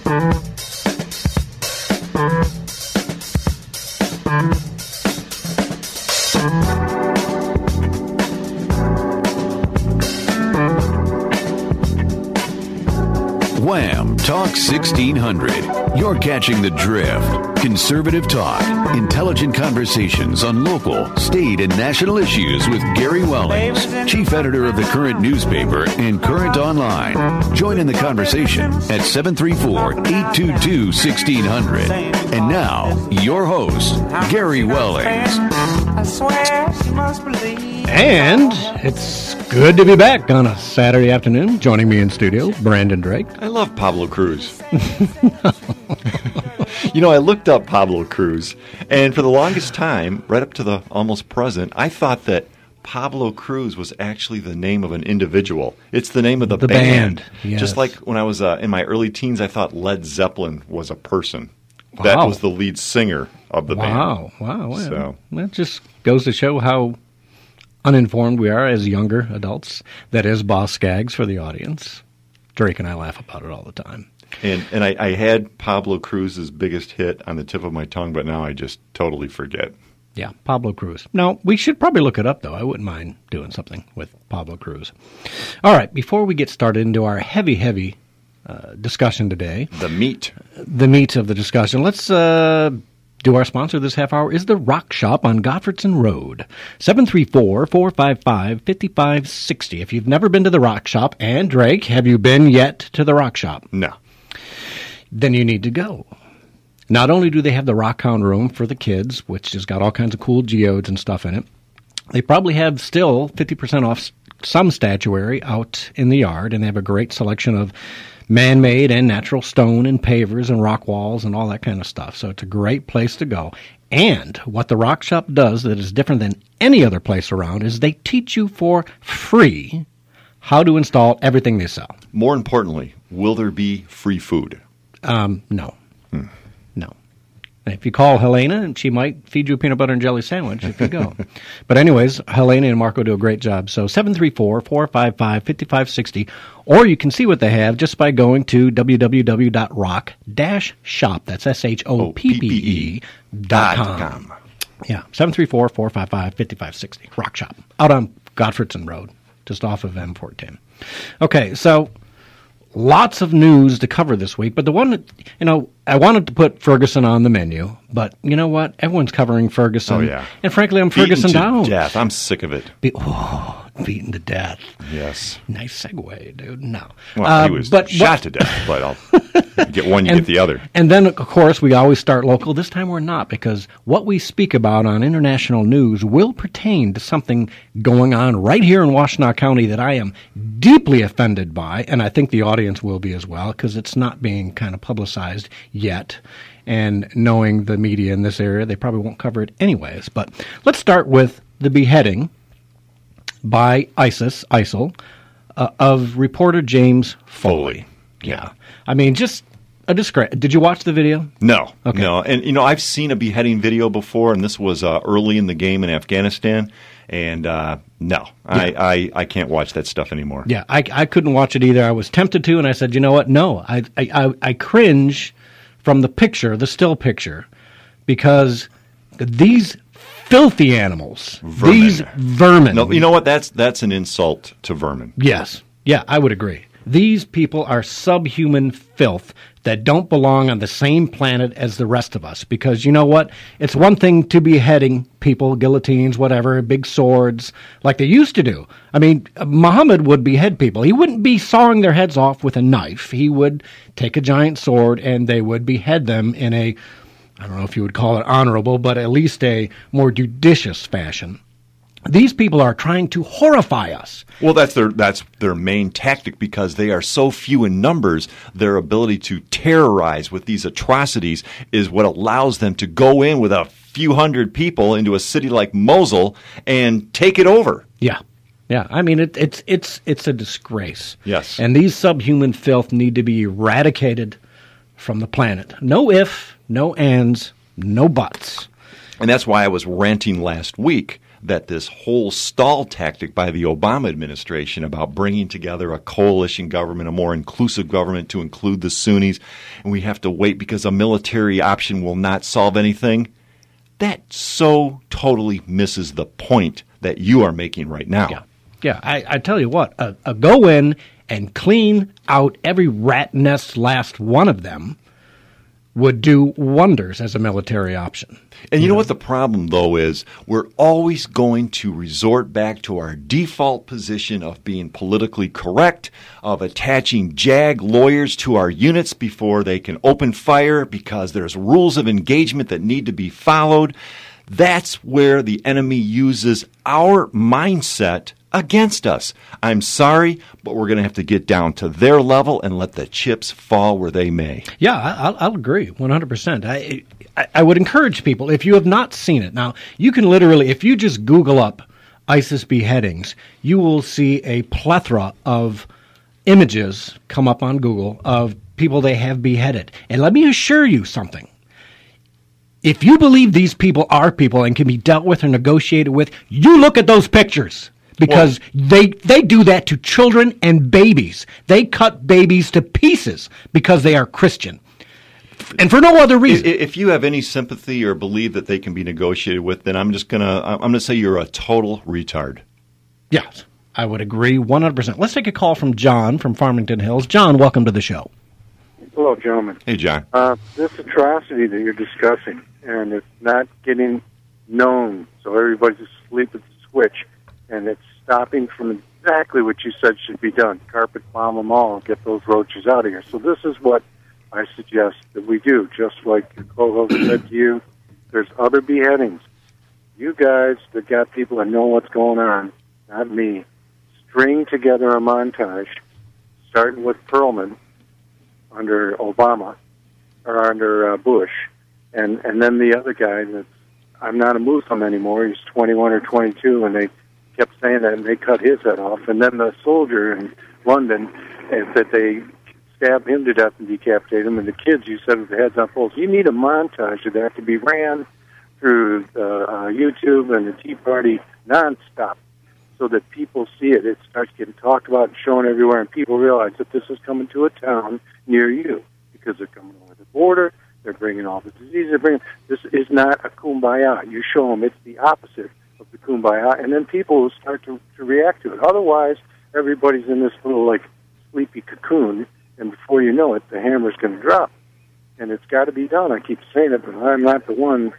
Wham! Talk 1600. You're catching the drift. Conservative talk, intelligent conversations on local, state, and national issues with Gary Wellings, chief editor of the Current newspaper and Current Online. Join in the conversation at 734-822-1600. And now, your host, Gary Wellings. And it's good to be back on a Saturday afternoon. Joining me in studio, Brandon Drake. I love Pablo Cruz. You know, I looked up Pablo Cruz, and for the longest time, right up to the almost present, I thought that Pablo Cruz was actually the name of an individual. It's the name of the band. Yes. Just like when I was in my early teens, I thought Led Zeppelin was a person. Wow. That was the lead singer of the band. Wow. So. That just goes to show how uninformed we are as younger adults. That is Boss Skaggs for the audience. Drake and I laugh about it all the time. And I had Pablo Cruz's biggest hit on the tip of my tongue, but now I just totally forget. Yeah, Pablo Cruz. No, we should probably look it up, though. I wouldn't mind doing something with Pablo Cruz. All right, before we get started into our heavy discussion today. The meat of the discussion. Let's do our sponsor this half hour is the Rock Shop on Gottfredson Road, 734-455-5560. If you've never been to the Rock Shop, and Drake, have you been yet to the Rock Shop? No. Then you need to go. Not only do they have the Rockhound room for the kids, which has got all kinds of cool geodes and stuff in it, they probably have still 50% off some statuary out in the yard, and they have a great selection of man-made and natural stone and pavers and rock walls and all that kind of stuff. So it's a great place to go. And what the Rock Shop does that is different than any other place around is they teach you for free how to install everything they sell. More importantly, will there be free food? No. No. If you call Helena, she might feed you a peanut butter and jelly sandwich if you go. But anyways, Helena and Marco do a great job. So 734-455-5560. Or you can see what they have just by going to www.rock-shop. That's SHOPPE.com. Yeah, 734-455-5560. Rock Shop. Out on Gottfredson Road, just off of M14. Okay, so lots of news to cover this week, but the one that, I wanted to put Ferguson on the menu, but you know what? Everyone's covering Ferguson. Oh, yeah. And frankly, I'm Ferguson down. Beaten to death. I'm sick of it. Beaten to death. Yes. Nice segue, dude. No. Well, he was shot to death, but I'll get one, you get the other. And then, of course, we always start local. This time we're not, because what we speak about on international news will pertain to something going on right here in Washtenaw County that I am deeply offended by, and I think the audience will be as well, because it's not being kind of publicized yet. And knowing the media in this area, they probably won't cover it anyways. But let's start with the beheading by ISIL, of reporter James Foley. Yeah. I mean, just a disgrace. Did you watch the video? No. Okay. No. And, I've seen a beheading video before, and this was early in the game in Afghanistan. And, no, yeah. I can't watch that stuff anymore. Yeah, I couldn't watch it either. I was tempted to, and I said, you know what? No, I cringe from the picture, the still picture, because these filthy animals, these vermin. No, you know what? That's an insult to vermin. Yes. Yeah, I would agree. These people are subhuman filth that don't belong on the same planet as the rest of us. Because you know what? It's one thing to be beheading people, guillotines, whatever, big swords, like they used to do. I mean, Muhammad would behead people. He wouldn't be sawing their heads off with a knife. He would take a giant sword and they would behead them in a, I don't know if you would call it honorable, but at least a more judicious fashion. These people are trying to horrify us. Well, that's their main tactic, because they are so few in numbers. Their ability to terrorize with these atrocities is what allows them to go in with a few hundred people into a city like Mosul and take it over. Yeah. Yeah, I mean, it's a disgrace. Yes. And these subhuman filth need to be eradicated from the planet. No if, no ands, no buts. And that's why I was ranting last week that this whole stall tactic by the Obama administration about bringing together a coalition government, a more inclusive government to include the Sunnis, and we have to wait because a military option will not solve anything, that so totally misses the point that you are making right now. Yeah. I tell you what, a go in and clean out every rat nest, last one of them, would do wonders as a military option. And you know what the problem, though, is? We're always going to resort back to our default position of being politically correct, of attaching JAG lawyers to our units before they can open fire because there's rules of engagement that need to be followed. That's where the enemy uses our mindset against us. I'm sorry, but we're going to have to get down to their level and let the chips fall where they may. Yeah, I'll agree 100%. I would encourage people, if you have not seen it, now you can literally, if you just Google up ISIS beheadings, you will see a plethora of images come up on Google of people they have beheaded. And let me assure you something. If you believe these people are people and can be dealt with or negotiated with, you look at those pictures. Because they do that to children and babies. They cut babies to pieces because they are Christian. And for no other reason. If you have any sympathy or believe that they can be negotiated with, then I'm gonna say you're a total retard. Yes, I would agree 100%. Let's take a call from John from Farmington Hills. John, welcome to the show. Hello, gentlemen. Hey, John. This atrocity that you're discussing, and it's not getting known, so everybody's asleep at the switch, and it's stopping from exactly what you said should be done. Carpet bomb them all and get those roaches out of here. So this is what I suggest that we do. Just like your co-host said to you, there's other beheadings. You guys that got people that know what's going on, not me, string together a montage, starting with Perlman under Obama, or under Bush, and then the other guy that's, I'm not a Muslim anymore, he's 21 or 22, and they kept saying that, and they cut his head off. And then the soldier in London, that they stabbed him to death and decapitated him, and the kids, you said, with the heads on poles. You need a montage of that to be ran through YouTube and the Tea Party nonstop so that people see it. It starts getting talked about and shown everywhere, and people realize that this is coming to a town near you because they're coming over the border. They're bringing all the diseases. This is not a kumbaya. You show them it's the opposite of the kumbaya, and then people will start to react to it. Otherwise, everybody's in this little, like, sleepy cocoon, and before you know it, the hammer's going to drop. And it's got to be done. I keep saying it, but I'm not the one.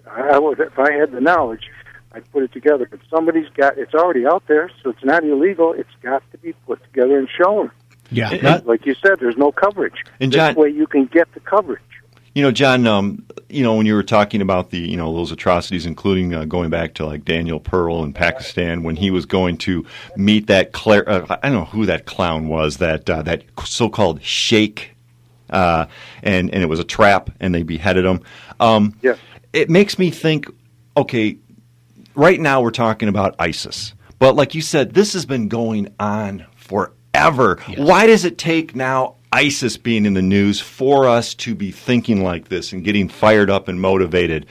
If I had the knowledge, I'd put it together. But somebody's got, it's already out there, so it's not illegal. It's got to be put together and shown. Yeah. Like you said, there's no coverage. And John, this way you can get the coverage. You know, John, when you were talking about the, those atrocities, including going back to like Daniel Pearl in Pakistan, when he was going to meet that I don't know who that clown was, that so-called sheikh, and it was a trap, and they beheaded him. Yes. It makes me think, okay, right now we're talking about ISIS, but like you said, this has been going on forever. Yes. Why does it take now ISIS being in the news for us to be thinking like this and getting fired up and motivated?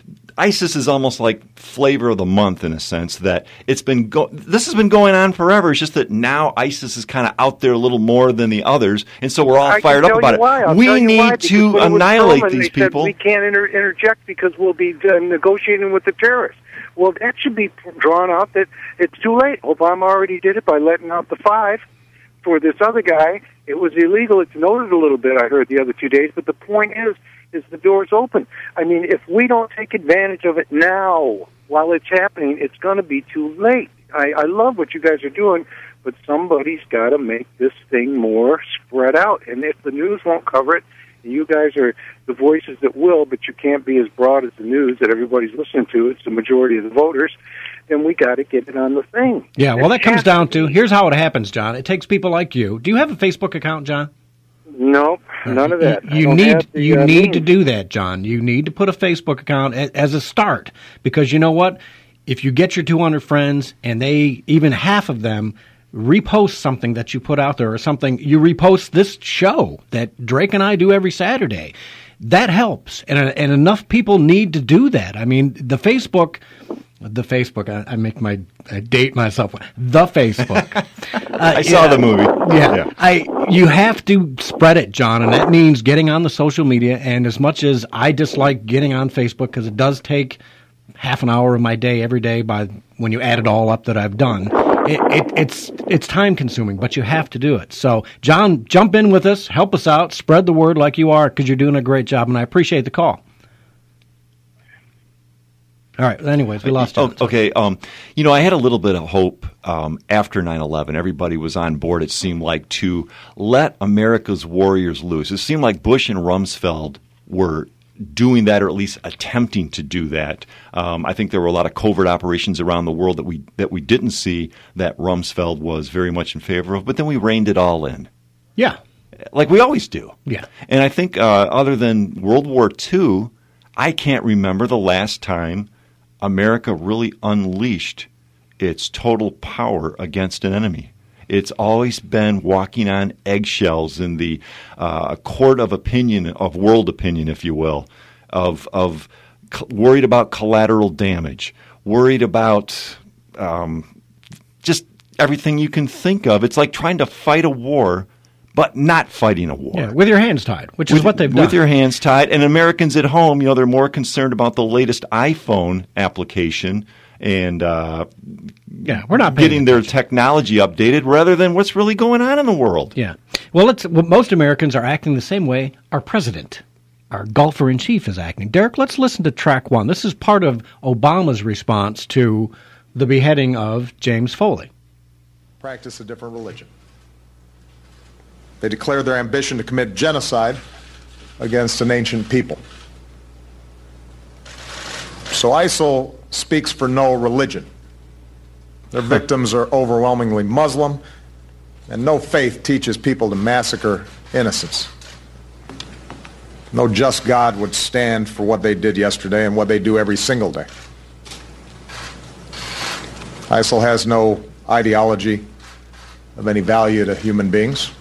ISIS is almost like flavor of the month in a sense that this has been going on forever. It's just that now ISIS is kind of out there a little more than the others, and so we're all fired up about it. We need to annihilate these people. We can't interject because we'll be negotiating with the terrorists. Well, that should be drawn out that it's too late. Obama already did it by letting out the 5. For this other guy, it was illegal. It's noted a little bit, I heard the other 2 days, but the point is the door's open. I mean, if we don't take advantage of it now, while it's happening, it's going to be too late. I love what you guys are doing, but somebody's got to make this thing more spread out. And if the news won't cover it, you guys are the voices that will, but you can't be as broad as the news that everybody's listening to. It's the majority of the voters. Then we got to get it on the thing. Yeah, well, that comes down to, here's how it happens, John. It takes people like you. Do you have a Facebook account, John? No, none of that. You need to do that, John. You need to put a Facebook account as a start, because you know what? If you get your 200 friends and they, even half of them, repost something that you put out there, or something, you repost this show that Drake and I do every Saturday, that helps. And enough people need to do that. I mean, the Facebook The Facebook. I date myself. The Facebook. I saw the movie. Yeah. You have to spread it, John, and that means getting on the social media. And as much as I dislike getting on Facebook, because it does take half an hour of my day every day when you add it all up that I've done, it's time consuming, but you have to do it. So, John, jump in with us, help us out, spread the word like you are, because you're doing a great job, and I appreciate the call. All right. Anyways, we lost John. Okay. I had a little bit of hope after 9/11. Everybody was on board, it seemed like, to let America's warriors loose. It seemed like Bush and Rumsfeld were doing that, or at least attempting to do that. I think there were a lot of covert operations around the world that we didn't see that Rumsfeld was very much in favor of, but then we reined it all in. Yeah. Like we always do. Yeah. And I think other than World War II, I can't remember the last time America really unleashed its total power against an enemy. It's always been walking on eggshells in the court of opinion, of world opinion, if you will, of worried about collateral damage, worried about just everything you can think of. It's like trying to fight a war, but not fighting a war. Yeah, with your hands tied, which is what they've done. With your hands tied. And Americans at home, they're more concerned about the latest iPhone application and we're not getting their technology updated rather than what's really going on in the world. Yeah. Well, most Americans are acting the same way our president, our golfer-in-chief, is acting. Derek, let's listen to track one. This is part of Obama's response to the beheading of James Foley. Practice a different religion. They declared their ambition to commit genocide against an ancient people. So ISIL speaks for no religion. Their victims are overwhelmingly Muslim, and no faith teaches people to massacre innocents. No just God would stand for what they did yesterday and what they do every single day. ISIL has no ideology of any value to human beings.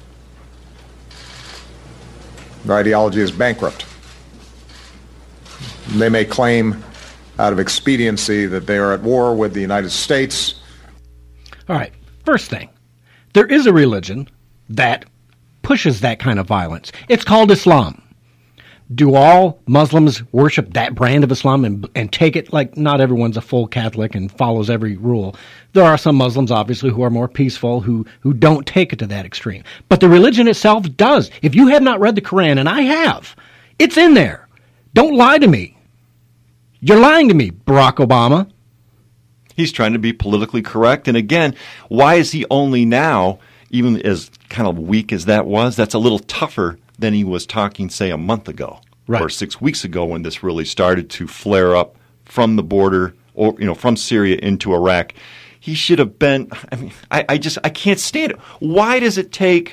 Their ideology is bankrupt. They may claim out of expediency that they are at war with the United States. All right, first thing, there is a religion that pushes that kind of violence. It's called Islam. Do all Muslims worship that brand of Islam and take it like not everyone's a full Catholic and follows every rule? There are some Muslims, obviously, who are more peaceful, who don't take it to that extreme. But the religion itself does. If you have not read the Quran, and I have, it's in there. Don't lie to me. You're lying to me, Barack Obama. He's trying to be politically correct. And again, why is he only now, even as kind of weak as that was, that's a little tougher than he was talking, say, a month ago, right, or 6 weeks ago when this really started to flare up from the border, or from Syria into Iraq. He should have been. I mean, I can't stand it. Why does it take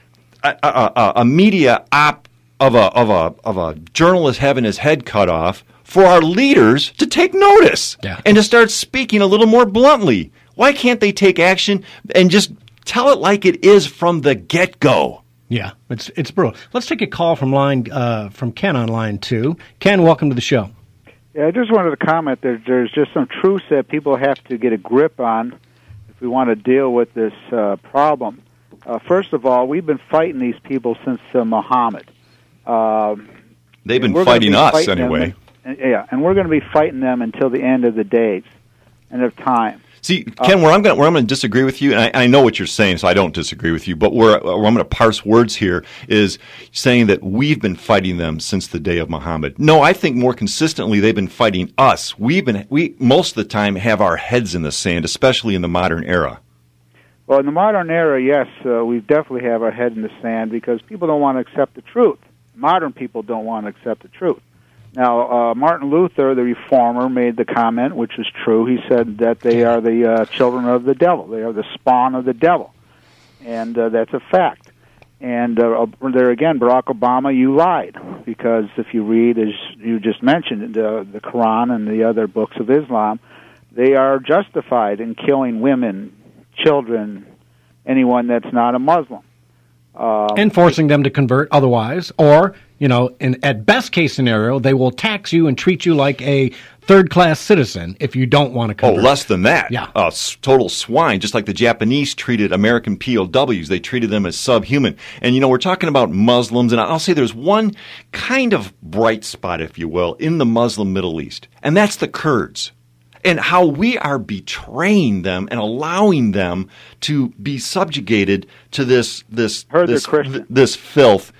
a media op of a journalist having his head cut off for our leaders to take notice and to start speaking a little more bluntly? Why can't they take action and just tell it like it is from the get-go? Yeah, it's brutal. Let's take a call from Ken on line 2. Ken, welcome to the show. Yeah, I just wanted to comment that there's just some truths that people have to get a grip on if we want to deal with this problem. First of all, we've been fighting these people since Muhammad. They've been fighting us anyway. And we're going to be fighting them until the end of the days and of time. See, Ken, where I'm going to disagree with you, and I know what you're saying, so I don't disagree with you, but where I'm going to parse words here is saying that we've been fighting them since the day of Muhammad. No, I think more consistently they've been fighting us. We most of the time have our heads in the sand, especially in the modern era. Well, in the modern era, yes, we definitely have our head in the sand because people don't want to accept the truth. Modern people don't want to accept the truth. Now, Martin Luther, the reformer, made the comment, which is true. He said that they are the children of the devil. They are the spawn of the devil. And that's a fact. And there again, Barack Obama, you lied. Because if you read, as you just mentioned, the Quran and the other books of Islam, they are justified in killing women, children, anyone that's not a Muslim. And forcing them to convert otherwise, or, at best case scenario, they will tax you and treat you like a third-class citizen if you don't want to convert. Oh, less than that. Yeah. Total swine, just like the Japanese treated American POWs. They treated them as subhuman. And, we're talking about Muslims, and I'll say there's one kind of bright spot, if you will, in the Muslim Middle East, and that's the Kurds. And how we are betraying them and allowing them to be subjugated to this filth.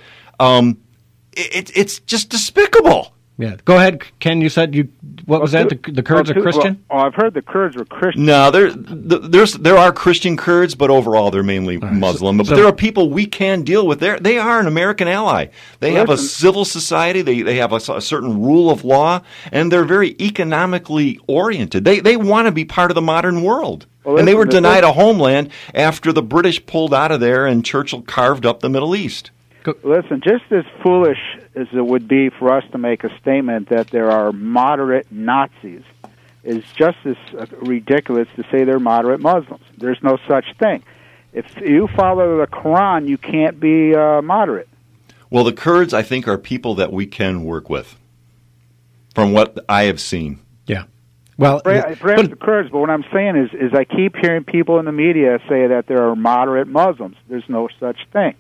It's just despicable. Yeah. Go ahead, Ken. You said what was that? The Kurds are Christian? Well, I've heard the Kurds were Christian. No, there are Christian Kurds, but overall they're mainly Muslim. But there are people we can deal with. They are an American ally. They have a civil society. They have a certain rule of law, and they're very economically oriented. They want to be part of the modern world. Well, and they were denied a homeland after the British pulled out of there and Churchill carved up the Middle East. Listen, just as foolish as it would be for us to make a statement that there are moderate Nazis is just as ridiculous to say they're moderate Muslims. There's no such thing. If you follow the Quran, you can't be moderate. Well, the Kurds, I think, are people that we can work with, from what I have seen. Yeah. Well, perhaps the Kurds, but what I'm saying is I keep hearing people in the media say that there are moderate Muslims. There's no such thing.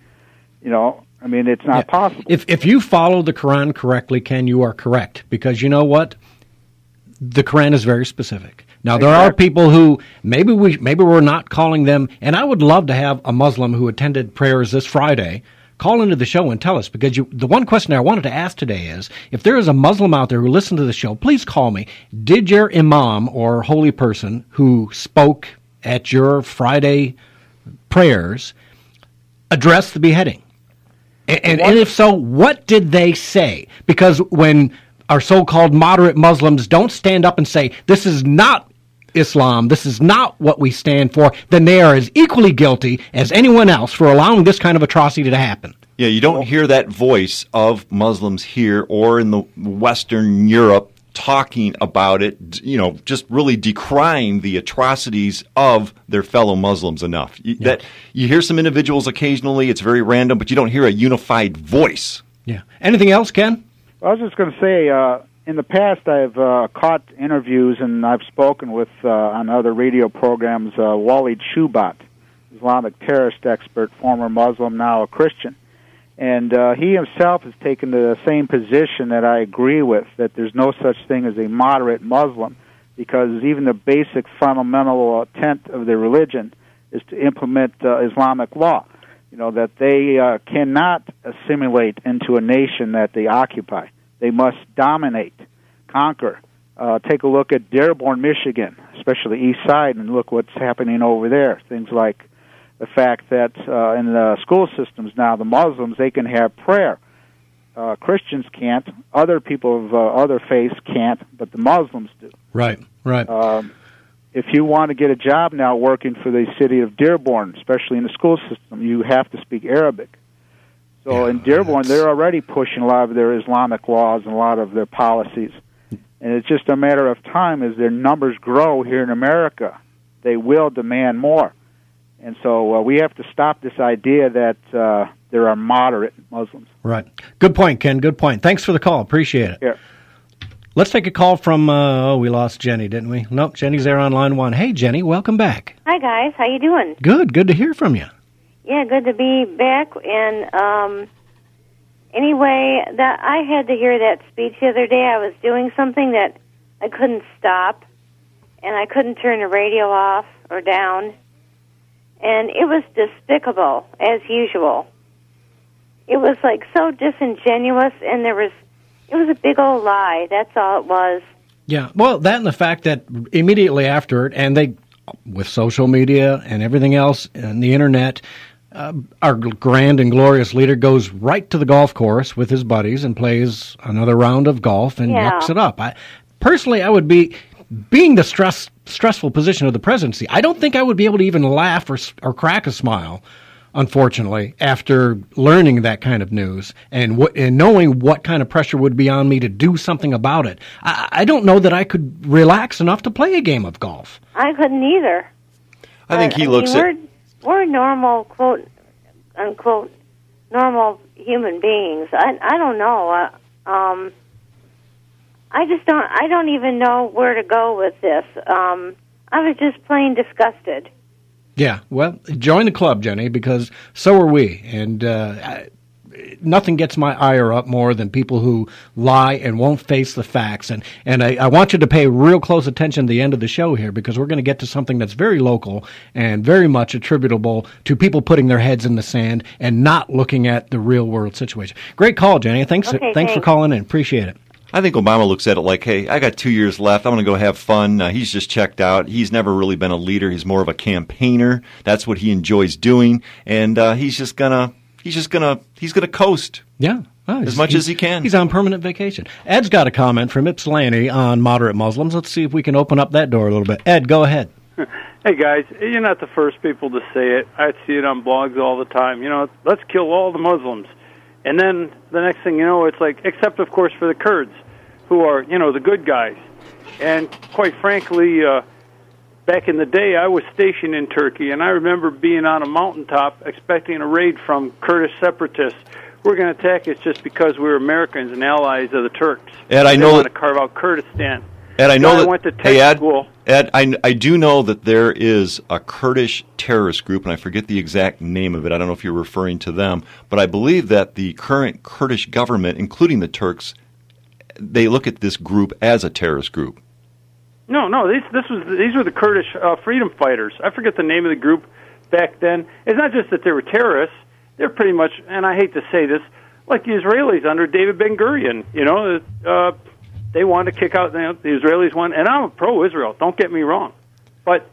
It's not possible. If you follow the Quran correctly, Ken, you are correct. Because you know what? The Quran is very specific. Now, there are people who maybe we're not calling them, and I would love to have a Muslim who attended prayers this Friday call into the show and tell us, because the one question I wanted to ask today is, if there is a Muslim out there who listened to the show, please call me. Did your imam or holy person who spoke at your Friday prayers address the beheading? And if so, what did they say? Because when our so-called moderate Muslims don't stand up and say, this is not Islam, this is not what we stand for, then they are as equally guilty as anyone else for allowing this kind of atrocity to happen. Yeah, you don't hear that voice of Muslims here or in the Western Europe talking about it, just really decrying the atrocities of their fellow Muslims enough. That you hear some individuals occasionally, it's very random, but you don't hear a unified voice. Yeah. Anything else, Ken? I was just going to say, in the past I've caught interviews and I've spoken with, on other radio programs, Walid Shubat, Islamic terrorist expert, former Muslim, now a Christian. And he himself has taken the same position that I agree with, that there's no such thing as a moderate Muslim, because even the basic fundamental intent of their religion is to implement Islamic law. That they cannot assimilate into a nation that they occupy. They must dominate, conquer. Take a look at Dearborn, Michigan, especially the east side, and look what's happening over there. Things like the fact that in the school systems now, the Muslims, they can have prayer. Christians can't. Other people of other faiths can't, but the Muslims do. Right. If you want to get a job now working for the city of Dearborn, especially in the school system, you have to speak Arabic. So in Dearborn, they're already pushing a lot of their Islamic laws and a lot of their policies. And it's just a matter of time as their numbers grow here in America. They will demand more. And so we have to stop this idea that there are moderate Muslims. Right. Good point, Ken. Good point. Thanks for the call. Appreciate it. Yeah. Let's take a call from, we lost Jenny, didn't we? Nope, Jenny's there on line one. Hey, Jenny, welcome back. Hi, guys. How you doing? Good to hear from you. Yeah, good to be back. And anyway, that I had to hear that speech the other day. I was doing something that I couldn't stop, and I couldn't turn the radio off or down. And it was despicable, as usual. It was like so disingenuous, and it was a big old lie. That's all it was. Yeah, well, that and the fact that immediately after it, and they, with social media and everything else and the internet, our grand and glorious leader goes right to the golf course with his buddies and plays another round of golf and yucks it up. Personally, I would be, being the stressful position of the presidency, I don't think I would be able to even laugh or crack a smile, unfortunately, after learning that kind of news and knowing what kind of pressure would be on me to do something about it. I don't know that I could relax enough to play a game of golf. I couldn't either. I think he looks at... We're normal, quote, unquote, normal human beings. I don't know. I don't even know where to go with this. I was just plain disgusted. Yeah, well, join the club, Jenny, because so are we. And nothing gets my ire up more than people who lie and won't face the facts. And I want you to pay real close attention at the end of the show here, because we're going to get to something that's very local and very much attributable to people putting their heads in the sand and not looking at the real world situation. Great call, Jenny. Thanks for calling in. Appreciate it. I think Obama looks at it like, hey, I got 2 years left. I'm going to go have fun. He's just checked out. He's never really been a leader. He's more of a campaigner. That's what he enjoys doing, and he's gonna coast. Yeah. As much as he can. He's on permanent vacation. Ed's got a comment from Ypsilanti on moderate Muslims. Let's see if we can open up that door a little bit. Ed, go ahead. Hey, guys, you're not the first people to say it. I see it on blogs all the time. Let's kill all the Muslims. And then the next thing you know, it's like, except, of course, for the Kurds, who are, the good guys. And quite frankly, back in the day, I was stationed in Turkey, and I remember being on a mountaintop expecting a raid from Kurdish separatists. We're going to attack us just because we're Americans and allies of the Turks. Ed, I know they want to carve out Kurdistan. Ed, I know I went to tech school. Ed, I do know that there is a Kurdish terrorist group, and I forget the exact name of it. I don't know if you're referring to them, but I believe that the current Kurdish government, including the Turks, they look at this group as a terrorist group. No, these were the Kurdish freedom fighters. I forget the name of the group back then. It's not just that they were terrorists. They're pretty much, and I hate to say this, like the Israelis under David Ben-Gurion. They wanted to kick out, the Israelis won, and I'm pro-Israel, don't get me wrong. But,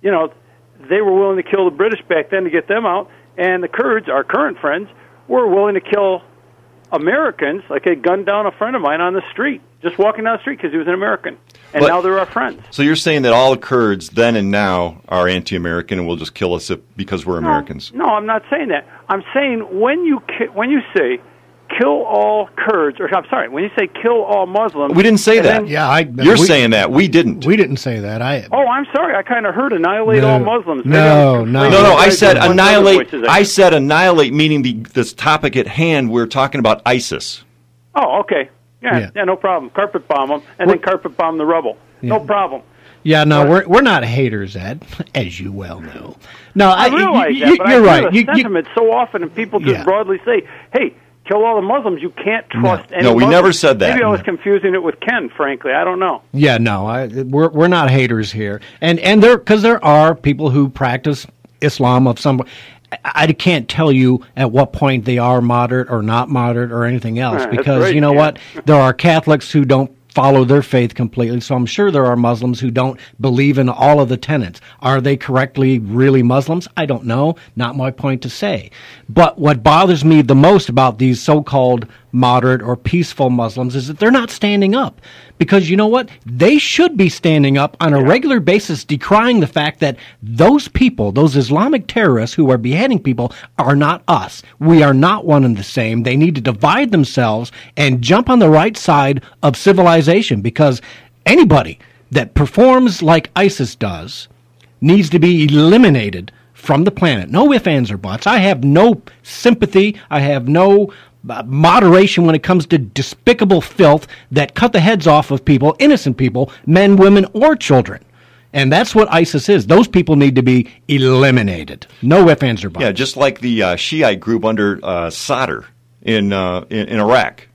they were willing to kill the British back then to get them out, and the Kurds, our current friends, were willing to kill Americans. Like they gunned down a friend of mine on the street, just walking down the street because he was an American. And now they're our friends. So you're saying that all the Kurds then and now are anti-American and will just kill us because we're Americans? No, I'm not saying that. I'm saying when you say kill all Kurds, when you say kill all Muslims... We didn't say that. You're saying that. We didn't. We didn't say that. I'm sorry. I kind of heard annihilate all Muslims. No. I said annihilate. I said annihilate, meaning this topic at hand. We're talking about ISIS. Oh, okay. Yeah, no problem. Carpet bomb them, and then carpet bomb the rubble. Yeah. No problem. Yeah, no, we're not haters, Ed, as you well know. No, I realize that, but you're right. I hear the sentiment so often, and people just broadly say, hey, kill all the Muslims. You can't trust any No, we Muslims. Never said that. Maybe I was confusing it with Ken, frankly. I don't know. Yeah, no, we're not haters here. And because there are people who practice Islam of some... I can't tell you at what point they are moderate or not moderate or anything else, because you know what? There are Catholics who don't follow their faith completely, so I'm sure there are Muslims who don't believe in all of the tenets. Are they correctly really Muslims? I don't know. Not my point to say. But what bothers me the most about these so-called moderate or peaceful Muslims is that they're not standing up. Because you know what? They should be standing up on a regular basis decrying the fact that those people, those Islamic terrorists who are beheading people, are not us. We are not one and the same. They need to divide themselves and jump on the right side of civilization, because anybody that performs like ISIS does needs to be eliminated from the planet. No ifs, ands, or buts. I have no sympathy. I have no moderation when it comes to despicable filth that cut the heads off of people, innocent people, men, women, or children. And that's what ISIS is. Those people need to be eliminated. No ifs, ands, or buts. Yeah, just like the Shiite group under Sadr in Iraq.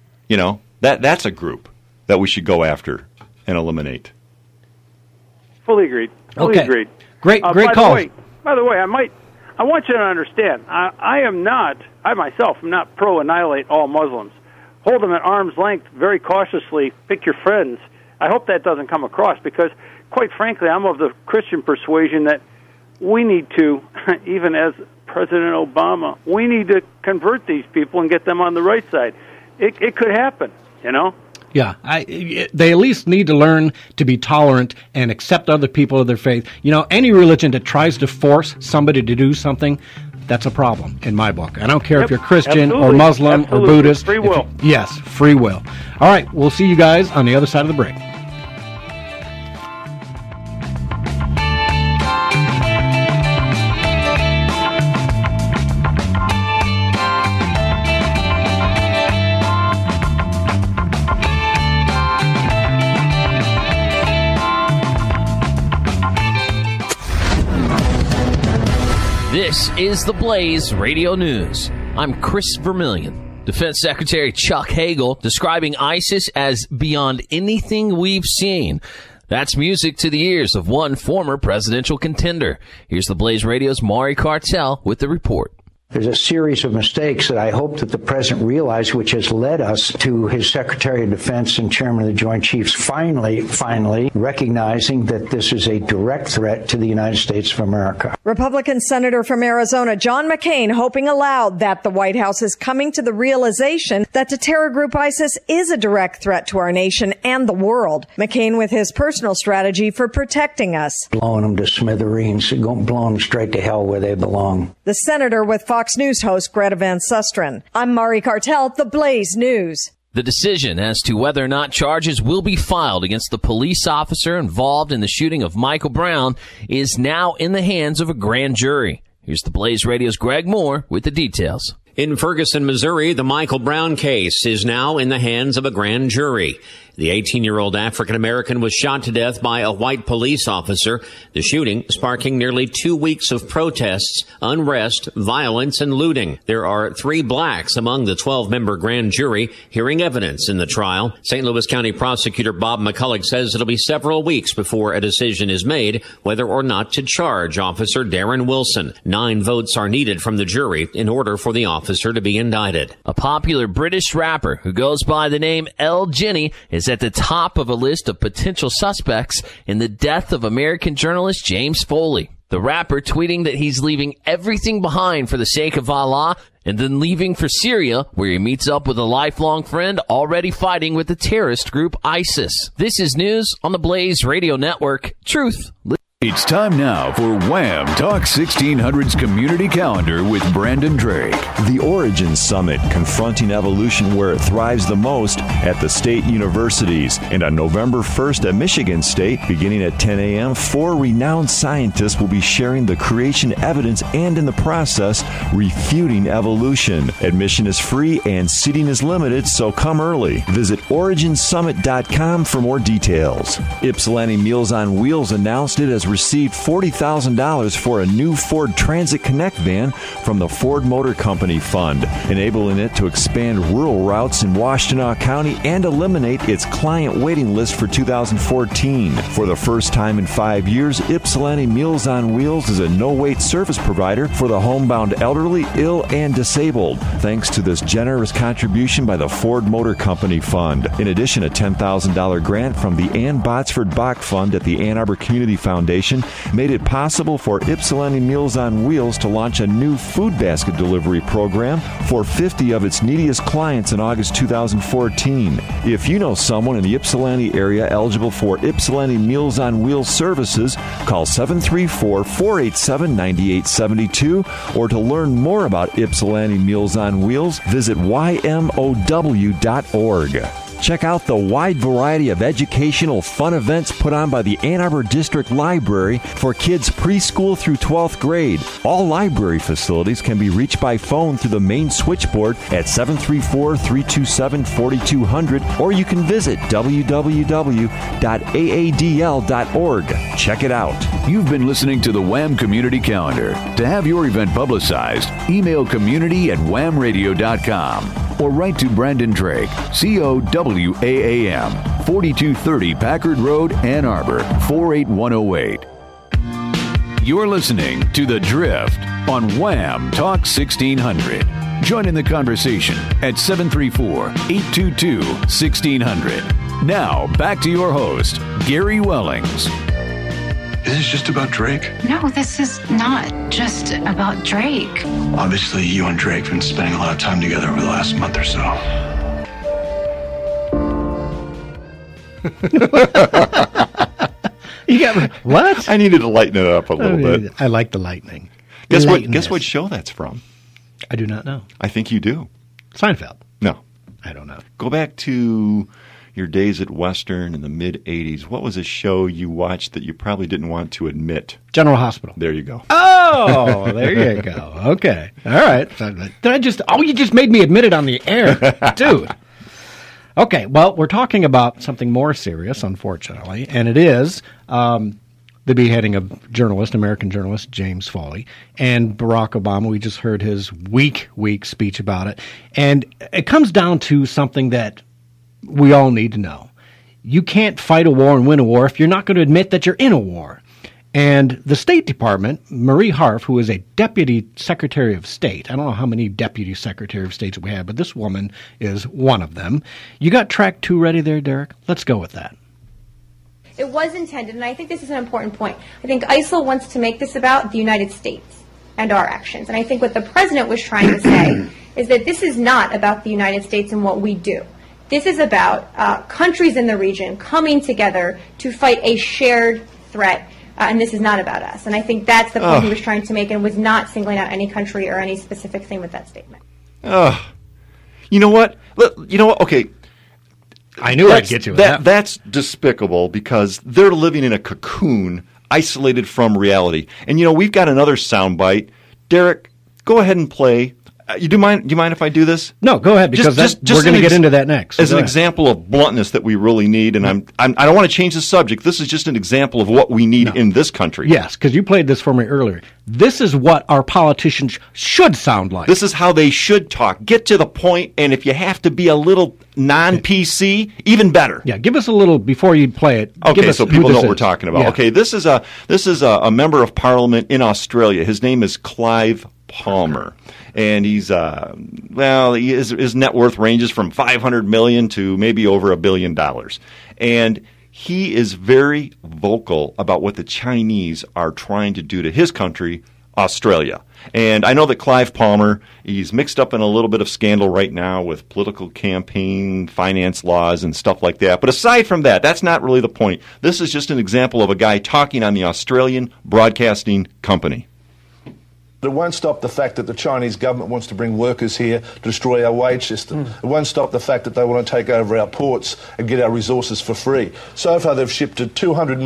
That's a group that we should go after and eliminate. Fully agreed. Okay. Agreed. Great call. By the way, I want you to understand, I myself am not pro-annihilate all Muslims. Hold them at arm's length very cautiously. Pick your friends. I hope that doesn't come across, because, quite frankly, I'm of the Christian persuasion that we need to, even as President Obama, we need to convert these people and get them on the right side. It could happen, Yeah, they at least need to learn to be tolerant and accept other people of their faith. Any religion that tries to force somebody to do something, that's a problem in my book. I don't care if you're Christian or Muslim or Buddhist. Free will. Yes, free will. All right, we'll see you guys on the other side of the break. is the Blaze Radio News. I'm Chris Vermillion. Defense Secretary Chuck Hagel describing ISIS as beyond anything we've seen. That's music to the ears of one former presidential contender. Here's the Blaze Radio's Maury Cartel with the report. There's a series of mistakes that I hope that the president realized, which has led us to his Secretary of Defense and Chairman of the Joint Chiefs finally recognizing that this is a direct threat to the United States of America. Republican Senator from Arizona John McCain hoping aloud that the White House is coming to the realization that the terror group ISIS is a direct threat to our nation and the world. McCain with his personal strategy for protecting us. Blowing them to smithereens, blowing them straight to hell where they belong. The senator with Fox News host Greta Van Susteren. I'm Maury Cartel, The Blaze News. The decision as to whether or not charges will be filed against the police officer involved in the shooting of Michael Brown is now in the hands of a grand jury. Here's the Blaze Radio's Greg Moore with the details. In Ferguson, Missouri, the Michael Brown case is now in the hands of a grand jury. The 18-year-old African-American was shot to death by a white police officer, the shooting sparking nearly 2 weeks of protests, unrest, violence, and looting. There are 3 blacks among the 12-member grand jury hearing evidence in the trial. St. Louis County Prosecutor Bob McCulloch says it'll be several weeks before a decision is made whether or not to charge Officer Darren Wilson. 9 votes are needed from the jury in order for the officer to be indicted. A popular British rapper who goes by the name El Jinny is at the top of a list of potential suspects in the death of American journalist James Foley. The rapper tweeting that he's leaving everything behind for the sake of Allah and then leaving for Syria, where he meets up with a lifelong friend already fighting with the terrorist group ISIS. This is news on the Blaze Radio Network. Truth. It's time now for Wham! Talk 1600's Community Calendar with Brandon Drake. The Origin Summit, confronting evolution where it thrives the most at the state universities. And on November 1st at Michigan State, beginning at 10 a.m., 4 renowned scientists will be sharing the creation evidence and in the process, refuting evolution. Admission is free and seating is limited, so come early. Visit originsummit.com for more details. Ypsilanti Meals on Wheels announced it has received $40,000 for a new Ford Transit Connect van from the Ford Motor Company Fund, enabling it to expand rural routes in Washtenaw County and eliminate its client waiting list for 2014. For the first time in 5 years, Ypsilanti Meals on Wheels is a no-wait service provider for the homebound elderly, ill, and disabled, thanks to this generous contribution by the Ford Motor Company Fund. In addition, a $10,000 grant from the Ann Botsford Bach Fund at the Ann Arbor Community Foundation made it possible for Ypsilanti Meals on Wheels to launch a new food basket delivery program for 50 of its neediest clients in August 2014. If you know someone in the Ypsilanti area eligible for Ypsilanti Meals on Wheels services, call 734-487-9872, or to learn more about Ypsilanti Meals on Wheels, visit YMOW.org. Check out the wide variety of educational fun events put on by the Ann Arbor District Library for kids preschool through 12th grade. All library facilities can be reached by phone through the main switchboard at 734-327-4200, or you can visit www.aadl.org. Check it out. You've been listening to the Wham! Community Calendar. To have your event publicized, email community@whamradio.com or write to Brandon Drake, COWAAM, 4230 Packard Road, Ann Arbor, 48108. You're listening to The Drift on Wham! Talk 1600. Join in the conversation at 734-822-1600. Now, back to your host, Gary Wellings. Is this just about Drake? No, this is not just about Drake. Obviously, you and Drake have been spending a lot of time together over the last month or so. You got what? I needed to lighten it up a little bit. I like the lightning. Guess what show that's from? I do not know. I think you do. Seinfeld. No. I don't know. Go back to your days at Western in the mid-'80s. What was a show you watched that you probably didn't want to admit? General Hospital. There you go. Oh, there you go. Okay. All right. You just made me admit it on the air. Dude. Okay, well, we're talking about something more serious, unfortunately, and it is the the beheading of American journalist James Foley, and Barack Obama. We just heard his weak speech about it. And it comes down to something that we all need to know. You can't fight a war and win a war if you're not going to admit that you're in a war. And the State Department, Marie Harf, who is a Deputy Secretary of State, I don't know how many Deputy Secretary of States we have, but this woman is one of them. You got track 2 ready there, Derek? Let's go with that. It was intended, and I think this is an important point. I think ISIL wants to make this about the United States and our actions. And I think what the president was trying to say is that this is not about the United States and what we do. This is about countries in the region coming together to fight a shared threat, and this is not about us. And I think that's the point he was trying to make, and was not singling out any country or any specific thing with that statement. You know what? Okay. I knew I'd get to that. That's despicable because they're living in a cocoon, isolated from reality. And we've got another soundbite. Derek, go ahead and play. Do you mind if I do this? No, go ahead, because we're going to get into that next. So as an example of bluntness that we really need, and I don't want to change the subject. This is just an example of what we need in this country. Yes, because you played this for me earlier. This is what our politicians should sound like. This is how they should talk. Get to the point, and if you have to be a little non-PC, even better. Yeah, give us a little before you play it. Okay, so people know what we're talking about. Yeah. Okay, this is a member of Parliament in Australia. His name is Clive Palmer. And he's his net worth ranges from $500 million to maybe over $1 billion. And he is very vocal about what the Chinese are trying to do to his country, Australia. And I know that Clive Palmer, he's mixed up in a little bit of scandal right now with political campaign finance laws and stuff like that. But aside from that, that's not really the point. This is just an example of a guy talking on the Australian Broadcasting Company. It won't stop the fact that the Chinese government wants to bring workers here to destroy our wage system. It won't stop the fact that they want to take over our ports and get our resources for free. So far they've shipped $200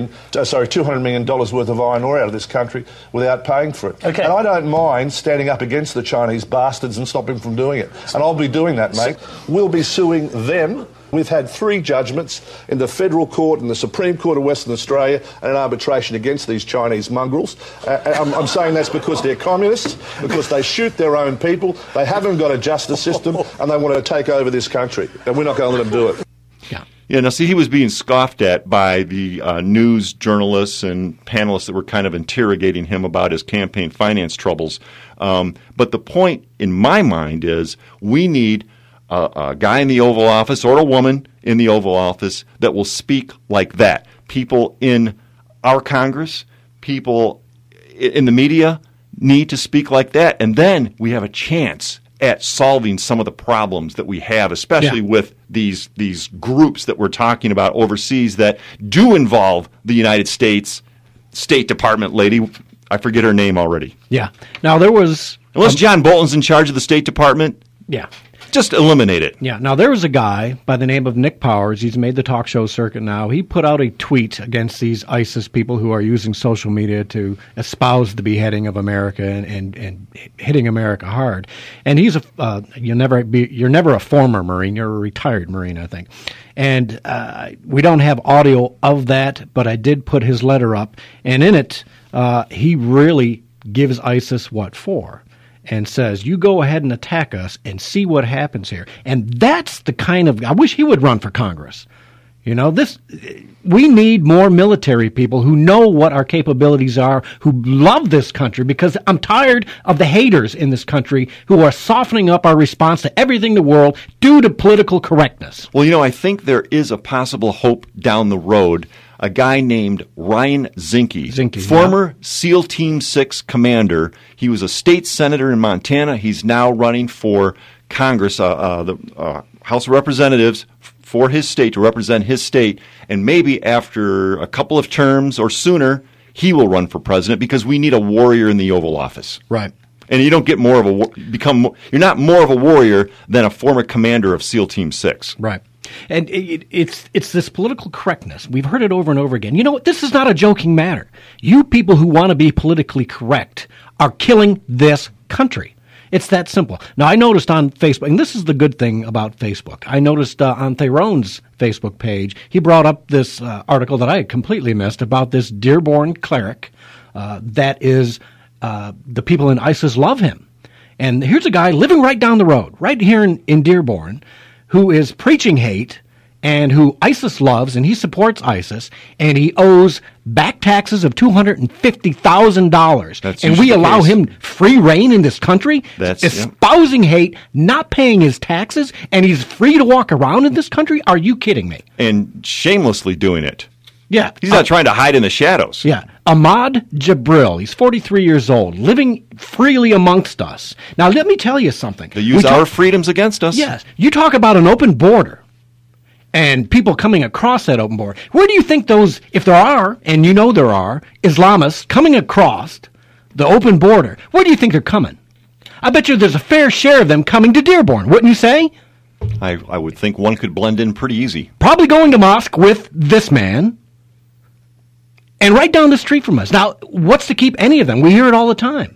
million worth of iron ore out of this country without paying for it. Okay. And I don't mind standing up against the Chinese bastards and stopping them from doing it. And I'll be doing that, mate. We'll be suing them. We've had 3 judgments in the Federal Court and the Supreme Court of Western Australia and an arbitration against these Chinese mongrels. I'm saying that's because they're communists, because they shoot their own people, they haven't got a justice system, and they want to take over this country. And we're not going to let them do it. Yeah, now see, he was being scoffed at by the news journalists and panelists that were kind of interrogating him about his campaign finance troubles. But the point in my mind is we need a guy in the Oval Office or a woman in the Oval Office that will speak like that. People in our Congress, people in the media need to speak like that. And then we have a chance at solving some of the problems that we have, especially with these groups that we're talking about overseas that do involve the United States State Department lady. I forget her name already. Yeah. Now there was... Unless John Bolton's in charge of the State Department. Yeah. Just eliminate it. Yeah. Now, there was a guy by the name of Nick Powers. He's made the talk show circuit now. He put out a tweet against these ISIS people who are using social media to espouse the beheading of America and hitting America hard. And he's you're never a former Marine. You're a retired Marine, I think. And we don't have audio of that, but I did put his letter up. And in it, he really gives ISIS what for. And says, you go ahead and attack us and see what happens here. And that's the kind of... I wish he would run for Congress. We need more military people who know what our capabilities are, who love this country, because I'm tired of the haters in this country who are softening up our response to everything in the world due to political correctness. Well, I think there is a possible hope down the road. A guy named Ryan Zinke, former SEAL Team 6 commander. He was a state senator in Montana. He's now running for Congress, the House of Representatives, for his state, to represent his state. And maybe after a couple of terms or sooner, he will run for president because we need a warrior in the Oval Office. Right. And you don't get you're not more of a warrior than a former commander of SEAL Team 6. Right. And it's this political correctness. We've heard it over and over again. This is not a joking matter. You people who want to be politically correct are killing this country. It's that simple. Now, I noticed on Facebook, and this is the good thing about Facebook, I noticed on Theron's Facebook page, he brought up this article that I had completely missed about this Dearborn cleric that is, the people in ISIS love him. And here's a guy living right down the road, right here in Dearborn, who is preaching hate and who ISIS loves, and he supports ISIS, and he owes back taxes of $250,000. And we allow him free reign in this country, espousing hate, not paying his taxes, and he's free to walk around in this country? Are you kidding me? And shamelessly doing it. Yeah. He's not trying to hide in the shadows. Yeah. Ahmad Jabril, he's 43 years old, living freely amongst us. Now, let me tell you something. They use our freedoms against us? Yes. You talk about an open border and people coming across that open border. Where do you think those, if there are, and you know there are, Islamists coming across the open border, where do you think they're coming? I bet you there's a fair share of them coming to Dearborn, wouldn't you say? I would think one could blend in pretty easy. Probably going to mosque with this man. And right down the street from us. Now, what's to keep any of them? We hear it all the time.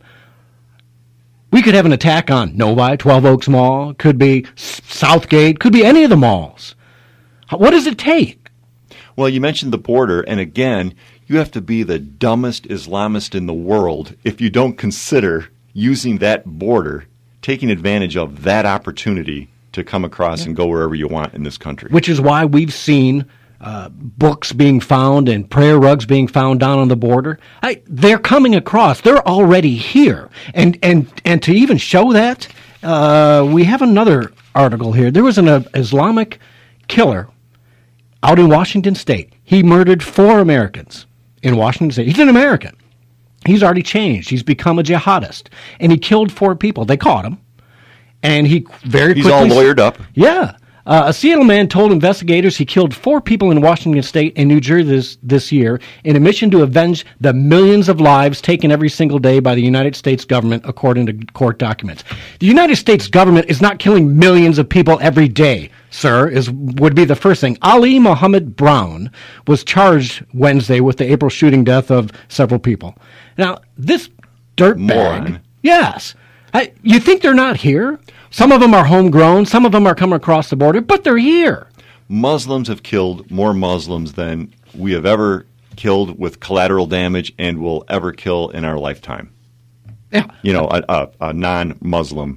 We could have an attack on Novi, 12 Oaks Mall, could be Southgate, could be any of the malls. What does it take? Well, you mentioned the border, and again, you have to be the dumbest Islamist in the world if you don't consider using that border, taking advantage of that opportunity to come across and go wherever you want in this country. Which is why we've seen books being found and prayer rugs being found down on the border. They're coming across. They're already here. And to even show that, we have another article here. There was an Islamic killer out in Washington State. He murdered 4 Americans in Washington State. He's an American. He's already changed. He's become a jihadist. And he killed 4 people. They caught him. And he very quickly... He's all lawyered up. Yeah. A Seattle man told investigators he killed 4 people in Washington State and New Jersey this year in a mission to avenge the millions of lives taken every single day by the United States government, according to court documents. The United States government is not killing millions of people every day, sir, would be the first thing. Ali Muhammad Brown was charged Wednesday with the April shooting death of several people. Now, this dirtbag... Yes. You think they're not here? Some of them are homegrown. Some of them are coming across the border, but they're here. Muslims have killed more Muslims than we have ever killed with collateral damage and will ever kill in our lifetime. Yeah. You know, a non-Muslim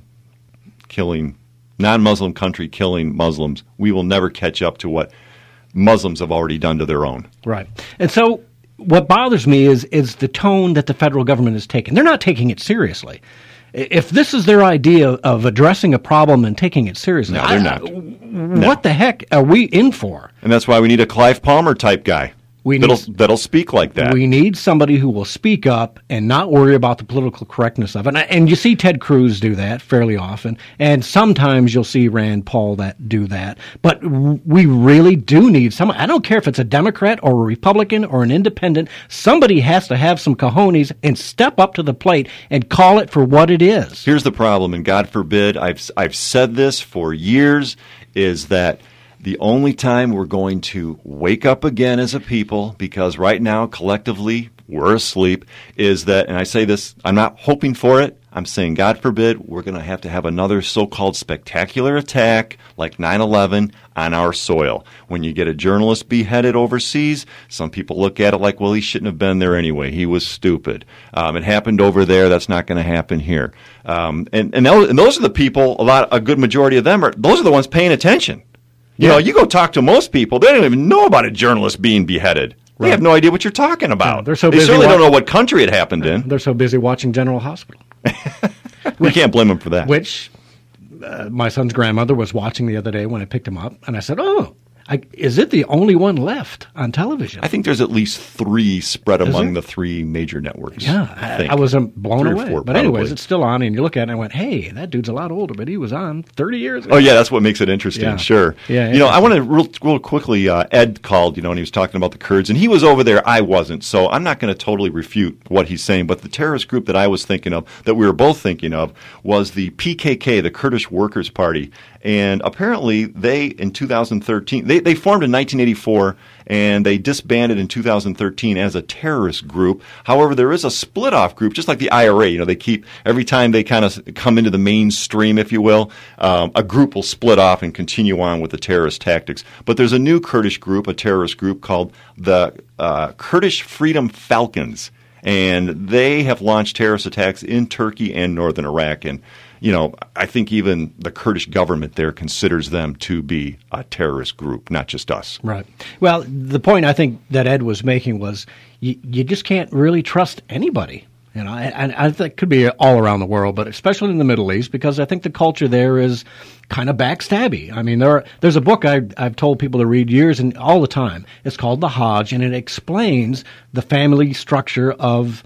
country killing Muslims. We will never catch up to what Muslims have already done to their own. Right. And so what bothers me is the tone that the federal government is taking. They're not taking it seriously. If this is their idea of addressing a problem and taking it seriously, no, they're not. What the heck are we in for? And that's why we need a Clive Palmer type guy that'll speak like that. We need somebody who will speak up and not worry about the political correctness of it. And you see Ted Cruz do that fairly often, and sometimes you'll see Rand Paul do that. But we really do need someone. I don't care if it's a Democrat or a Republican or an independent. Somebody has to have some cojones and step up to the plate and call it for what it is. Here's the problem, and God forbid, I've said this for years, is that the only time we're going to wake up again as a people, because right now, collectively, we're asleep, is that, and I say this, I'm not hoping for it, I'm saying, God forbid, we're going to have another so-called spectacular attack like 9/11 on our soil. When you get a journalist beheaded overseas, some people look at it like, well, he shouldn't have been there anyway. He was stupid. It happened over there. That's not going to happen here. And those are the people, a good majority of them, those are the ones paying attention. You know, you go talk to most people, they don't even know about a journalist being beheaded. They have no idea what you're talking about. They're so they busy certainly don't know what country it happened in. They're so busy watching General Hospital. We can't blame them for that. Which my son's grandmother was watching the other day when I picked him up, and I said, is it the only one left on television? I think there's at least 3 spread among the 3 major networks. Yeah, I was blown away. 4, but anyways, it's still on, and you look at it and I went, hey, that dude's a lot older, but he was on 30 years ago. Oh, yeah, that's what makes it interesting, sure. Yeah, you know, I want to real quickly, Ed called, and he was talking about the Kurds, and he was over there, I wasn't, so I'm not going to totally refute what he's saying, but the terrorist group that I was thinking of, that we were both thinking of, was the PKK, the Kurdish Workers' Party, and apparently in 2013, They formed in 1984, and they disbanded in 2013 as a terrorist group. However, there is a split-off group, just like the IRA. You know, they keep, every time they kind of come into the mainstream, if you will, a group will split off and continue on with the terrorist tactics. But there's a new Kurdish group, a terrorist group called the Kurdish Freedom Falcons, and they have launched terrorist attacks in Turkey and northern Iraq. And you know, I think even the Kurdish government there considers them to be a terrorist group, not just us. Right. Well, the point I think that Ed was making was you just can't really trust anybody. You know, and I think it could be all around the world, but especially in the Middle East, because I think the culture there is kind of backstabby. I mean, there's a book I've told people to read years and all the time. It's called The Hajj, and it explains the family structure of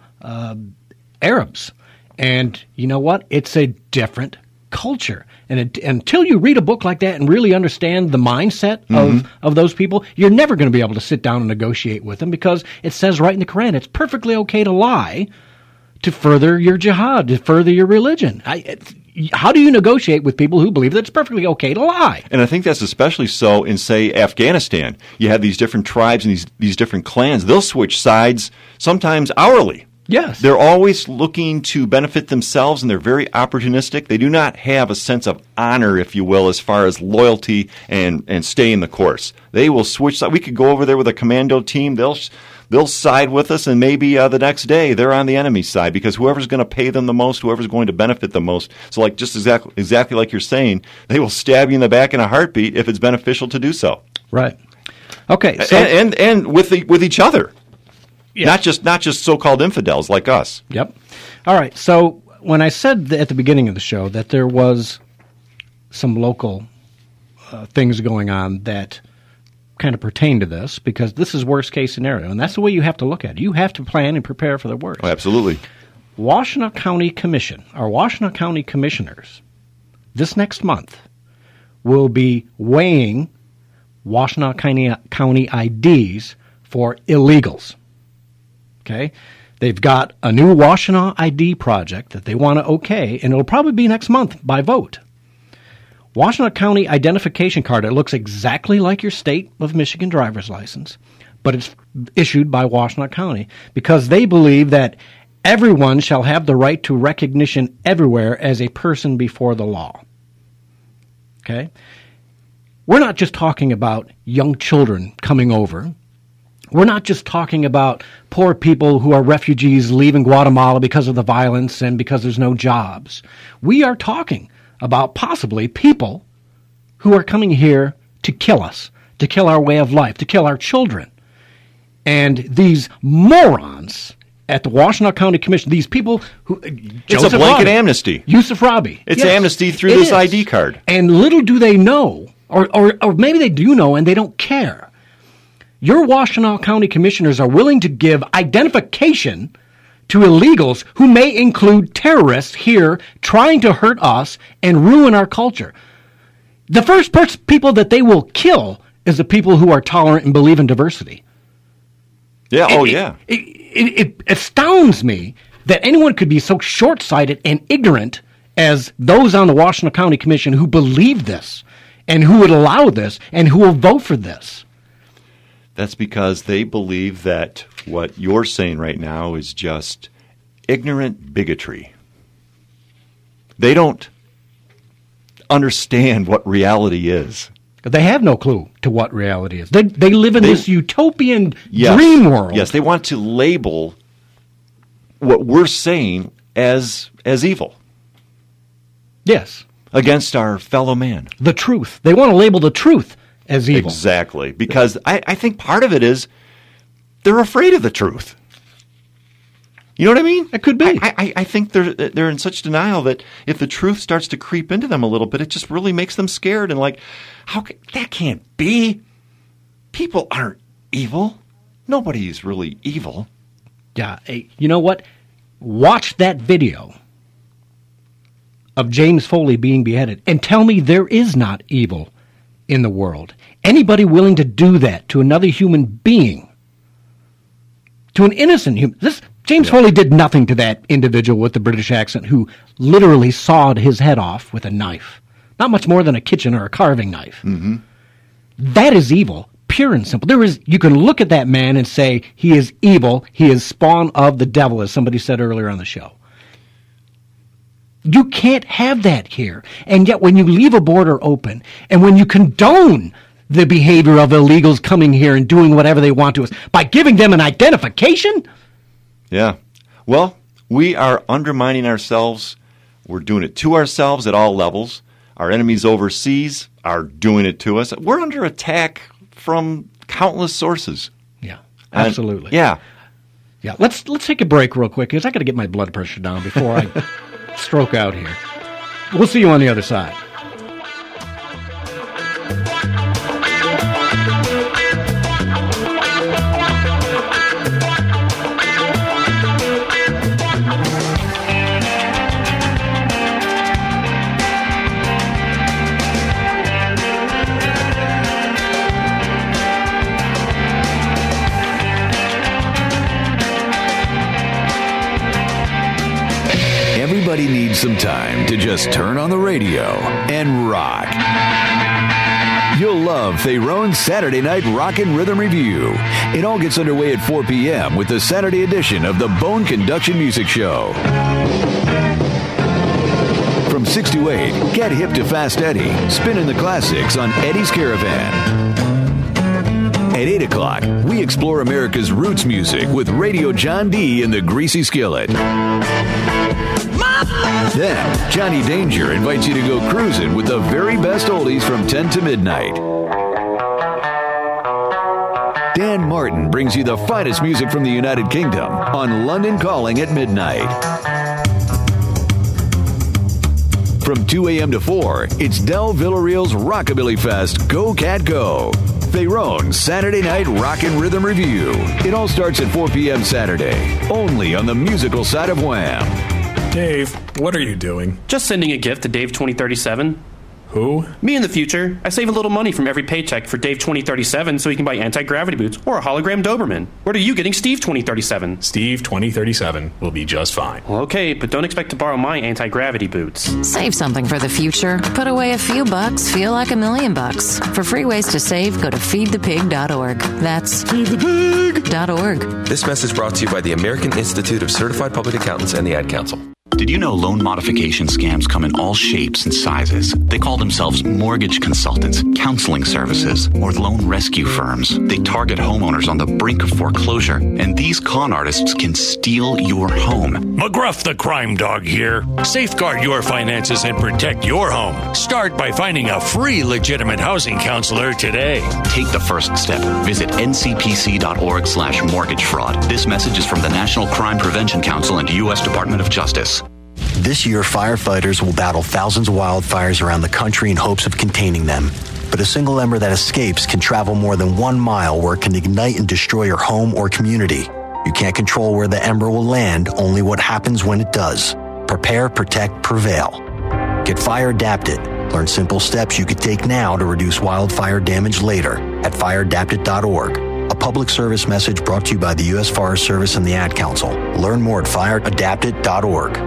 Arabs. And you know what? It's a different culture. And until you read a book like that and really understand the mindset of those people, you're never going to be able to sit down and negotiate with them, because it says right in the Quran, it's perfectly okay to lie to further your jihad, to further your religion. How do you negotiate with people who believe that it's perfectly okay to lie? And I think that's especially so in, say, Afghanistan. You have these different tribes and these different clans. They'll switch sides sometimes hourly. Yes. They're always looking to benefit themselves, and they're very opportunistic. They do not have a sense of honor, if you will, as far as loyalty and staying the course. They will switch sides. We could go over there with a commando team. They'll side with us, and maybe the next day they're on the enemy side, because whoever's going to pay them the most, whoever's going to benefit the most. So like just exactly like you're saying, they will stab you in the back in a heartbeat if it's beneficial to do so. Right. Okay. So, and with each other. Yeah. Not just so-called infidels like us. Yep. All right. So when I said at the beginning of the show that there was some local things going on that kind of pertain to this, because this is worst case scenario, and that's the way you have to look at it. You have to plan and prepare for the worst. Oh, absolutely. Washtenaw County Commission, our Washtenaw County commissioners, this next month will be weighing Washtenaw County IDs for illegals. Okay, they've got a new Washtenaw ID project that they want to okay, and it'll probably be next month by vote. Washtenaw County identification card, it looks exactly like your state of Michigan driver's license, but it's issued by Washtenaw County because they believe that everyone shall have the right to recognition everywhere as a person before the law. Okay? We're not just talking about young children coming over. We're not just talking about poor people who are refugees leaving Guatemala because of the violence and because there's no jobs. We are talking about possibly people who are coming here to kill us, to kill our way of life, to kill our children. And these morons at the Washtenaw County Commission, these people who... It's a blanket amnesty. Yusuf Rabi. It's amnesty through this ID card. And little do they know, or maybe they do know and they don't care. Your Washtenaw County commissioners are willing to give identification to illegals who may include terrorists here trying to hurt us and ruin our culture. The first people that they will kill is the people who are tolerant and believe in diversity. Yeah, It astounds me that anyone could be so short-sighted and ignorant as those on the Washtenaw County Commission who believe this and who would allow this and who will vote for this. That's because they believe that what you're saying right now is just ignorant bigotry. They don't understand what reality is. They have no clue to what reality is. They live in this utopian dream world. Yes, they want to label what we're saying as evil. Yes. Against our fellow man. The truth. They want to label the truth as evil. Exactly. Because I think part of it is they're afraid of the truth. You know what I mean? It could be. I think they're in such denial that if the truth starts to creep into them a little bit, it just really makes them scared and like, that can't be. People aren't evil. Nobody is really evil. Yeah. You know what? Watch that video of James Foley being beheaded and tell me there is not evil in the world. Anybody willing to do that to another human being, to an innocent human. James Foley did nothing to that individual with the British accent who literally sawed his head off with a knife. Not much more than a kitchen or a carving knife. Mm-hmm. That is evil, pure and simple. You can look at that man and say, he is evil, he is spawn of the devil, as somebody said earlier on the show. You can't have that here. And yet when you leave a border open, and when you condone the behavior of illegals coming here and doing whatever they want to us, by giving them an identification? Yeah. Well, we are undermining ourselves. We're doing it to ourselves at all levels. Our enemies overseas are doing it to us. We're under attack from countless sources. Yeah, absolutely. Yeah. Let's take a break real quick, because I got to get my blood pressure down before I stroke out here. We'll see you on the other side. Everybody needs some time to just turn on the radio and rock. You'll love Theron's Saturday Night Rockin' Rhythm Review. It all gets underway at 4 p.m. with the Saturday edition of the Bone Conduction Music Show. From 6 to 8, get hip to Fast Eddie, spinning the classics on Eddie's Caravan. At 8 o'clock, we explore America's roots music with Radio John D. and the Greasy Skillet. Then, Johnny Danger invites you to go cruising with the very best oldies from 10 to midnight. Dan Martin brings you the finest music from the United Kingdom on London Calling at midnight. From 2 a.m. to 4, it's Del Villarreal's Rockabilly Fest Go Cat Go. Theron's Saturday Night Rockin' Rhythm Review. It all starts at 4 p.m. Saturday, only on the musical side of Wham! Dave, what are you doing? Just sending a gift to Dave 2037. Who? Me in the future. I save a little money from every paycheck for Dave 2037 so he can buy anti-gravity boots or a hologram Doberman. What are you getting Steve 2037? Steve 2037 will be just fine. Well, okay, but don't expect to borrow my anti-gravity boots. Save something for the future. Put away a few bucks, feel like $1 million. For free ways to save, go to feedthepig.org. That's feedthepig.org. This message brought to you by the American Institute of Certified Public Accountants and the Ad Council. Did you know loan modification scams come in all shapes and sizes? They call themselves mortgage consultants, counseling services, or loan rescue firms. They target homeowners on the brink of foreclosure, and these con artists can steal your home. McGruff the Crime Dog here. Safeguard your finances and protect your home. Start by finding a free legitimate housing counselor today. Take the first step. Visit ncpc.org/mortgage fraud. This message is from the National Crime Prevention Council and U.S. Department of Justice. This year, firefighters will battle thousands of wildfires around the country in hopes of containing them. But a single ember that escapes can travel more than 1 mile, where it can ignite and destroy your home or community. You can't control where the ember will land, only what happens when it does. Prepare, protect, prevail. Get fire adapted. Learn simple steps you could take now to reduce wildfire damage later at fireadapted.org. A public service message brought to you by the U.S. Forest Service and the Ad Council. Learn more at fireadapted.org.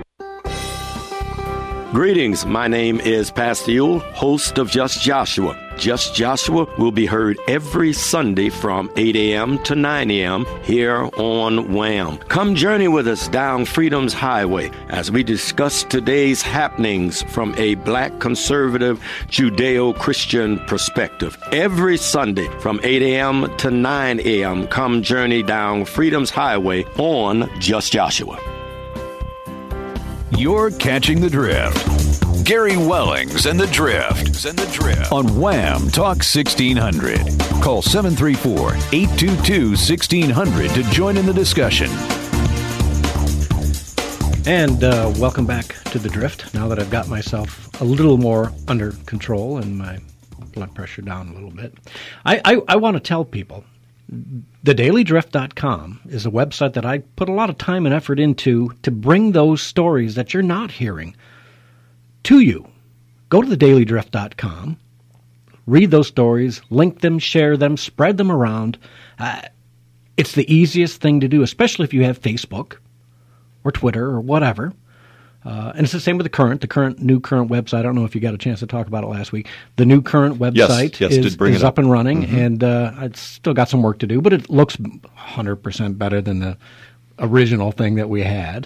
Greetings, my name is Pastor Ewell, host of Just Joshua. Just Joshua will be heard every Sunday from 8 a.m. to 9 a.m. here on Wham! Come journey with us down Freedom's Highway as we discuss today's happenings from a black conservative Judeo-Christian perspective. Every Sunday from 8 a.m. to 9 a.m. come journey down Freedom's Highway on Just Joshua. You're catching the drift. Gary Wellings and the Drift. On Wham! Talk 1600. Call 734-822-1600 to join in the discussion. And welcome back to the Drift. Now that I've got myself a little more under control and my blood pressure down a little bit, I want to tell people, thedailydrift.com is a website that I put a lot of time and effort into to bring those stories that you're not hearing to you. Go to thedailydrift.com, read those stories, link them, share them, spread them around. It's the easiest thing to do, especially if you have Facebook or Twitter or whatever. And it's the same with the new current website. I don't know if you got a chance to talk about it last week. The new current website is up and running, and it's still got some work to do, but it looks 100% better than the original thing that we had.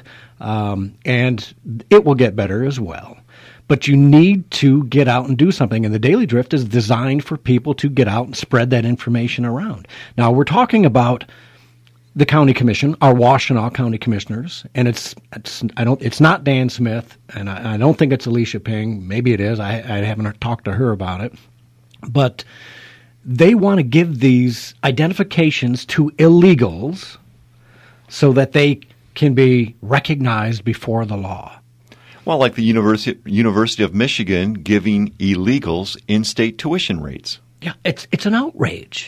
And it will get better as well. But you need to get out and do something, and the Daily Drift is designed for people to get out and spread that information around. Now, we're talking about the county commission, our Washtenaw County commissioners, and it's not Dan Smith, and I don't think it's Alicia Ping. Maybe it is. I haven't talked to her about it, but they want to give these identifications to illegals so that they can be recognized before the law. Well, like the University of Michigan giving illegals in-state tuition rates. Yeah, it's an outrage.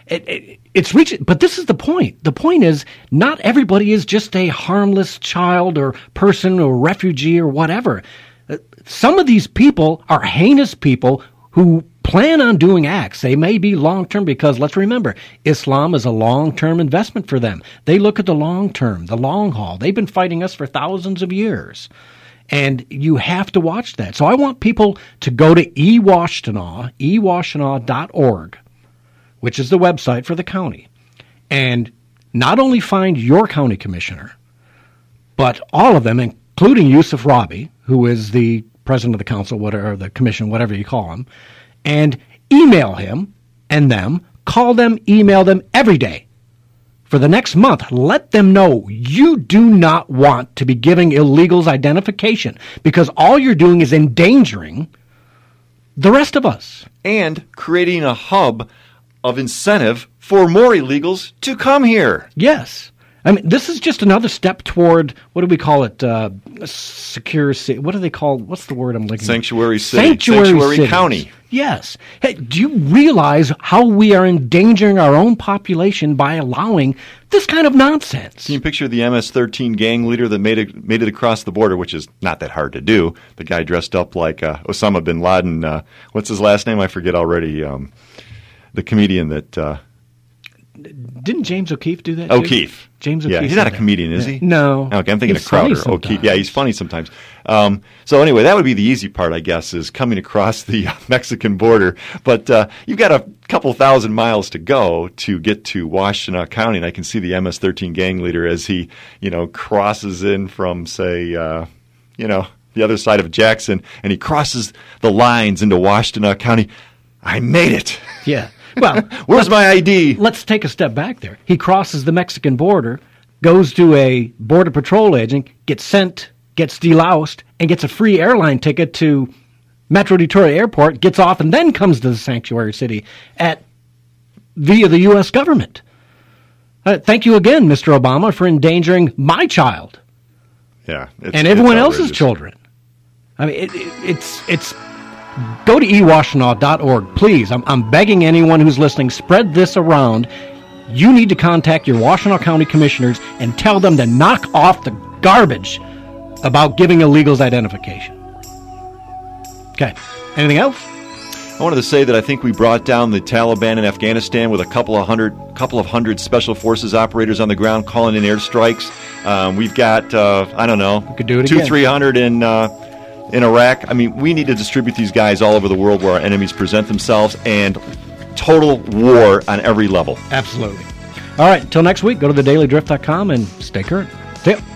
It's reaching, but this is the point. The point is not everybody is just a harmless child or person or refugee or whatever. Some of these people are heinous people who plan on doing acts. They may be long-term because, let's remember, Islam is a long-term investment for them. They look at the long-term, the long haul. They've been fighting us for thousands of years. And you have to watch that. So I want people to go to eWashtenaw, ewashtenaw.org, which is the website for the county, and not only find your county commissioner, but all of them, including Yusuf Rabi, who is the president of the council, whatever, the commission, whatever you call him, and email him and them, call them, email them every day. For the next month, let them know you do not want to be giving illegals identification, because all you're doing is endangering the rest of us. And creating a hub of incentive for more illegals to come here. Yes. I mean, this is just another step toward, what do we call it, secure city. What do they call, what's the word I'm looking for? Sanctuary city. Sanctuary county. Yes. Hey, do you realize how we are endangering our own population by allowing this kind of nonsense? Can you picture the MS-13 gang leader that made it across the border, which is not that hard to do? The guy dressed up like Osama bin Laden. What's his last name? I forget already. The comedian that... Didn't James O'Keefe do that? O'Keefe. James O'Keefe. Yeah, he's not a comedian, is he? No. Okay, I'm thinking of Crowder. O'Keefe. Yeah, he's funny sometimes. So anyway, that would be the easy part, I guess, is coming across the Mexican border. But you've got a couple thousand miles to go to get to Washtenaw County, and I can see the MS-13 gang leader as he, crosses in from, say, the other side of Jackson, and he crosses the lines into Washtenaw County. I made it. Yeah. Well, where's my ID? Let's take a step back there. He crosses the Mexican border, goes to a Border Patrol agent, gets deloused, and gets a free airline ticket to Metro Detroit Airport, gets off, and then comes to the sanctuary city via the U.S. government. Thank you again, Mr. Obama, for endangering my child. Yeah. And everyone else's children. I mean, it's go to ewashtenaw.org, please. I'm begging anyone who's listening, spread this around. You need to contact your Washtenaw County commissioners and tell them to knock off the garbage about giving illegals identification. Okay. Anything else? I wanted to say that I think we brought down the Taliban in Afghanistan with a couple of hundred special forces operators on the ground calling in airstrikes. We've got, I don't know, we could do it 200-300 in Iraq. I mean, we need to distribute these guys all over the world where our enemies present themselves, and total war on every level. Absolutely. All right, until next week, go to thedailydrift.com and stay current. See ya.